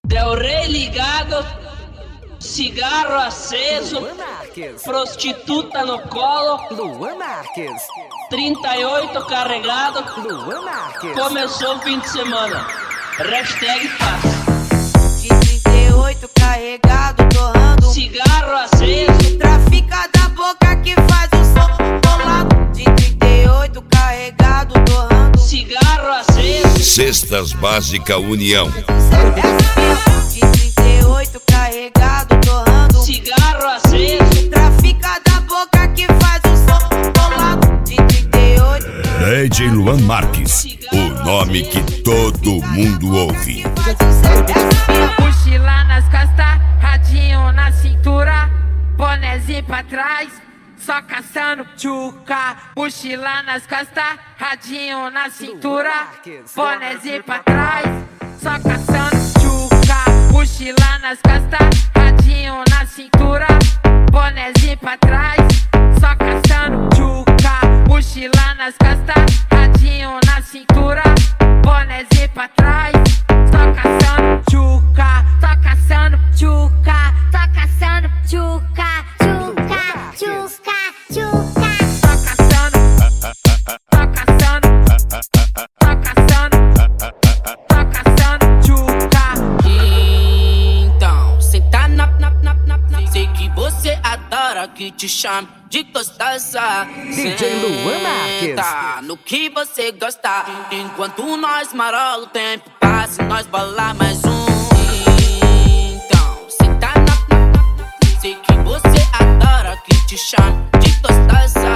Del Rey ligado, cigarro aceso, prostituta no colo, Luan Marques, 38 carregado, Luan Marques. começou o fim de semana. Hashtag paz. De 38 carregado, torrando Cigarro aceso, trafica da boca que faz o som bolado. De 38 carregado, torrando cigarro aceso, Cestas Básica União. de 38 carregado, torrando cigarro aceso, trafica da boca que faz o som bolado. De 38 DJ Luan Marques, o nome que todo mundo ouve. Mochila nas costas, radinho na cintura, bonezinho pra trás, só caçando tchuca. Mochila nas costas, radinho na cintura, bonezinho pra trás, só caçando tchuca. Mochila nas costas, radinho na cintura, bonezinho pra trás, só caçando tchuca. Mochila nas costas, radinho na cintura, bonezinho pra trás, só caçando tchuca, só caçando tchuca, só caçando tchuca, tchuca, tchuca, tchuca, só caçando, só caçando, só caçando, só caçando tchuca. Então, senta na. Sei que você adora que te chame de gostosa. DJ Luan Marques. Senta no que você gosta. Enquanto nós marola o tempo passa e nós bolar mais um. Então, senta na. Sei que você adora que te chame de gostosa.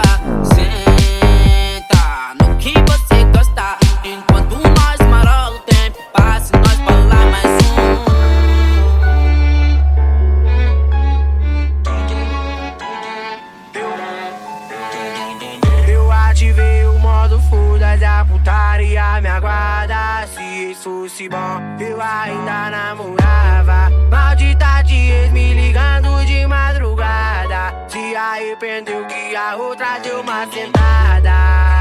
Senta no que você gosta. Enquanto nós marola o tempo passa e nós bolar mais um. Eu ativei o modo full da putaria, me aguarda. Se isso fosse bom, eu ainda namorava. Maldita de ex me ligando de madrugada. Se arrependeu que a outra deu uma sentada.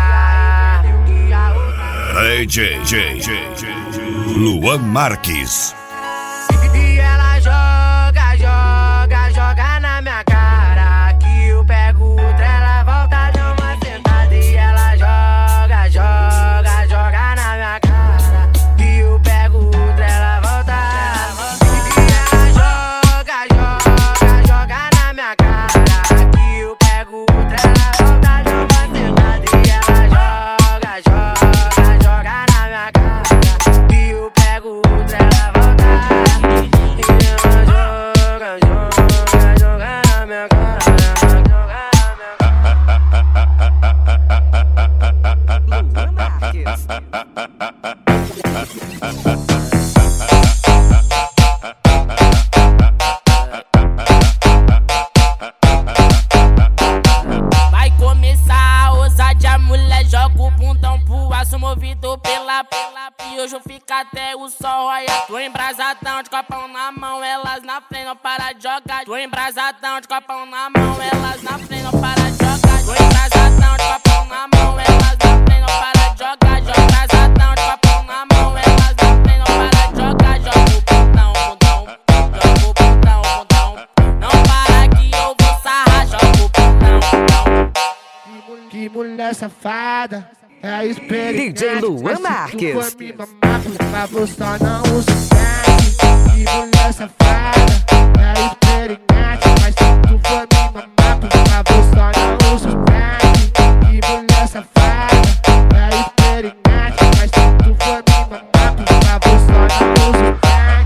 DJ Luan Marques. E ela joga na minha cara. Que eu pego outra, ela volta, dá uma sentada. E ela joga na minha cara. Que eu pego outra, ela volta. E ela joga na minha cara. Que eu pego outra, ela volta, dá uma sentada. E ela joga na minha cara. Que eu pego outra, ela volta. E ela joga na minha cara. Luan Marques. Vai começar a ousadia, mulher, joga o bundão pro aço movido pela. E hoje eu fico até o sol raiar. Tô embrasadão de copão na mão, elas na frente não para de jogar. Tô embrasadão de copão na mão, elas na frente não para de jogar. Tô embrasadão de copão na mão, elas na frente não para de jogar. Joga embrasadão de copão na mão, elas na frente não para de jogar. Joga o bundão, joga o bundão. Não para que eu vou sarrar, joga o bundão. Que mulher safada, é a experiência. DJ Luan Mas se tu Marques. for me mamar, por favor, só não usa crack. Que mulher safada, é a experiência. Mas se tu for me mamar, por favor, só não usa crack. Que mulher safada, é a experiência. Mas se tu for me mamar, por favor, só não usa crack.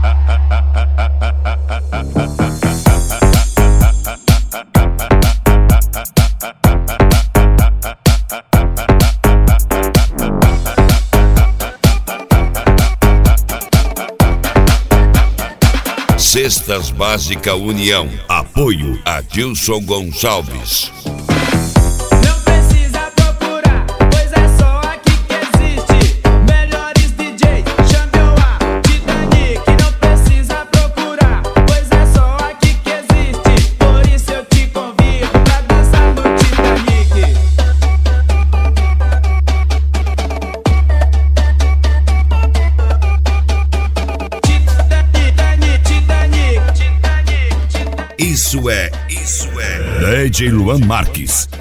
Cestas Básica União. Apoio Adilson Gonçalves. Não precisa procurar, pois é só aqui que existe. Melhores DJ, Champion Titanic. Não precisa procurar, pois é só aqui que existe. Por isso eu te convido pra dançar no Titanic. Titanic. Isso é DJ Luan Marques.